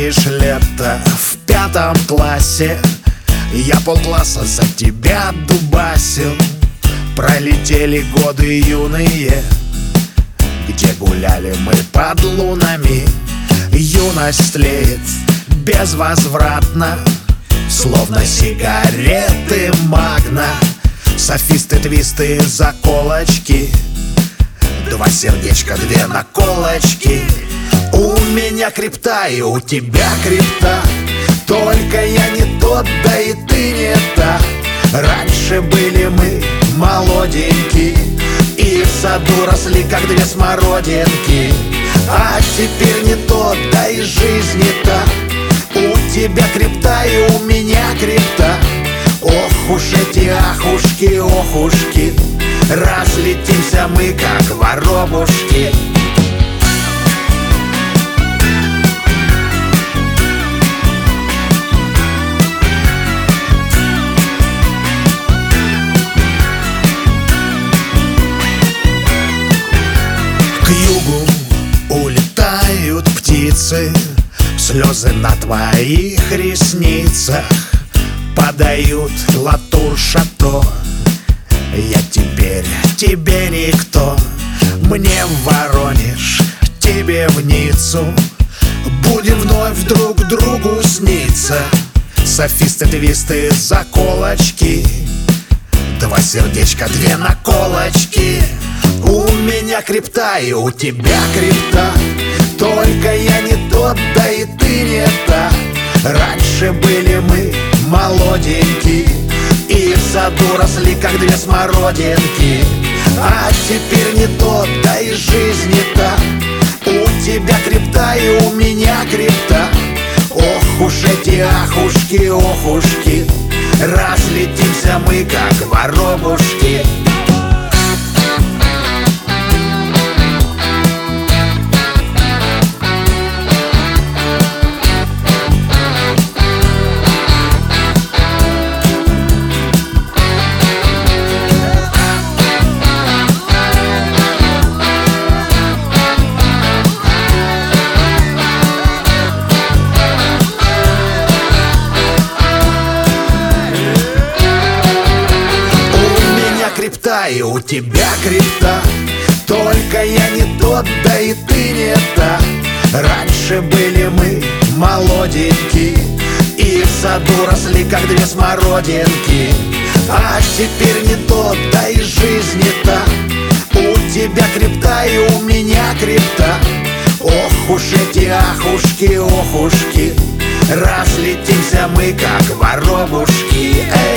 помнишь лето в 5 классе? Я полкласса за тебя дубасил. Пролетели годы юные, где гуляли мы под лунами. Юность тлеет безвозвратно, словно сигареты Магна. Софисты, твисты, заколочки, 2 сердечка, 2 наколочки. У меня крипта и у тебя крипта, только я не тот, да и ты не та. Раньше были мы молоденькие и в саду росли, как 2 смородинки. А теперь не тот, да и жизнь не та. У тебя крипта и у меня крипта. Ох уж эти ахушки, охушки, разлетимся мы, как воробушки. К югу улетают птицы, слезы на твоих ресницах подают латур-шато. Я теперь тебе никто, мне в Воронеж, тебе в Ниццу. Будем вновь друг другу сниться. Софисты, твисты, заколочки, 2 сердечка, 2 наколочки. У меня крипта и у тебя крипта, только я не тот, да и ты не та. Раньше были мы молоденькие и в саду росли, как 2 смородинки. А теперь не тот, да и жизнь не та. У тебя крипта и у меня крипта. Ох уж эти ахушки, охушки, разлетимся мы, как воробушки. И у тебя крипта, только я не тот, да и ты не та. Раньше были мы молоденькие и в саду росли, как 2 смородинки. А теперь не тот, да и жизнь не та. У тебя крипта и у меня крипта. Ох уж эти ахушки, охушки, разлетимся мы, как воробушки.